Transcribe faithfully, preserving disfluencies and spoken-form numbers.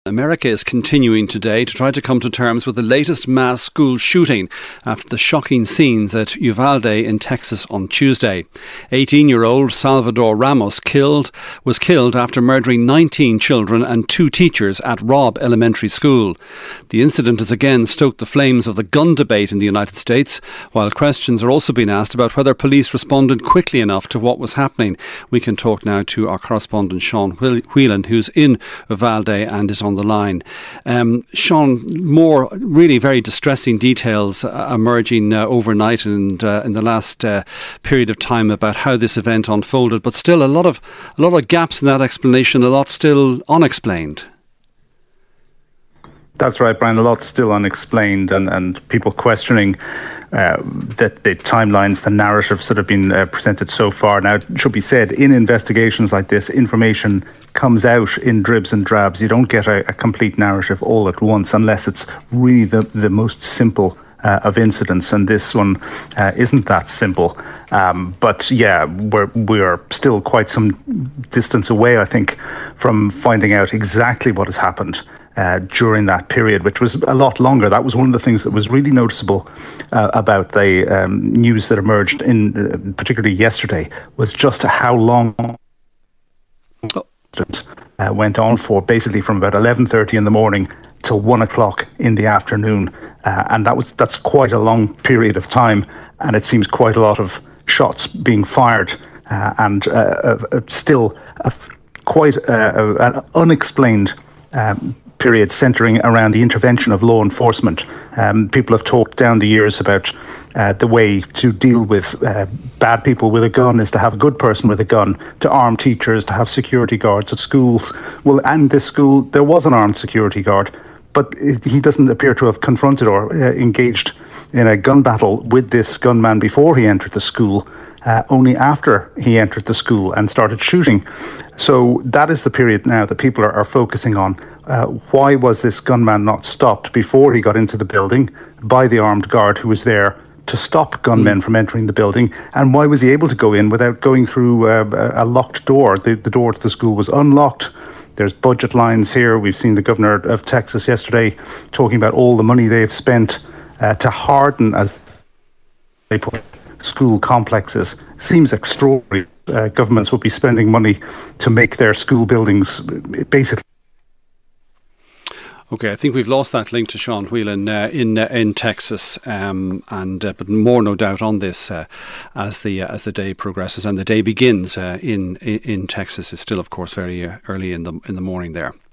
America is continuing today to try to come to terms with the latest mass school shooting after the shocking scenes at Uvalde in Texas on Tuesday. eighteen-year-old Salvador Ramos killed was killed after murdering nineteen children and two teachers at Robb Elementary School. The incident has again stoked the flames of the gun debate in the United States, while questions are also being asked about whether police responded quickly enough to what was happening. We can talk now to our correspondent Sean Whelan, who's in Uvalde and is on the line. Um, Sean, more really very distressing details uh, emerging uh, overnight and uh, in the last uh, period of time about how this event unfolded, but still a lot of a lot of gaps in that explanation, a lot still unexplained. That's right, Brian. A lot still unexplained, and, and people questioning uh, that the timelines, the narratives that have been uh, presented so far. Now, it should be said, in investigations like this, information comes out in dribs and drabs. You don't get a, a complete narrative all at once unless it's really the, the most simple Uh, of incidents, and this one uh, isn't that simple. Um, but yeah, we're we're still quite some distance away, I think, from finding out exactly what has happened uh, during that period, which was a lot longer. That was one of the things that was really noticeable uh, about the um, news that emerged in uh, particularly yesterday, was just how long oh. uh, went on for, basically from about eleven thirty in the morning till one o'clock in the afternoon. Uh, and that was that's quite a long period of time, and it seems quite a lot of shots being fired, uh, and uh, uh, still a f- quite uh, an unexplained um, period centering around the intervention of law enforcement. Um, people have talked down the years about uh, the way to deal with uh, bad people with a gun is to have a good person with a gun, to arm teachers, to have security guards at schools. Well, and this school, there was an armed security guard, but he doesn't appear to have confronted or uh, engaged in a gun battle with this gunman before he entered the school, uh, only after he entered the school and started shooting. So that is the period now that people are, are focusing on. Uh, why was this gunman not stopped before he got into the building by the armed guard who was there to stop gunmen mm. from entering the building? And why was he able to go in without going through uh, a locked door? The, the door to the school was unlocked. There's budget lines here. We've seen the governor of Texas yesterday talking about all the money they've spent uh, to harden, as they put it, school complexes. Seems extraordinary. Uh, governments would be spending money to make their school buildings basically. Okay, I think we've lost that link to Sean Whelan uh, in uh, in Texas, um, and uh, but more no doubt on this uh, as the uh, as the day progresses and the day begins uh, in, in in Texas. Is still, of course, very uh, early in the in the morning there.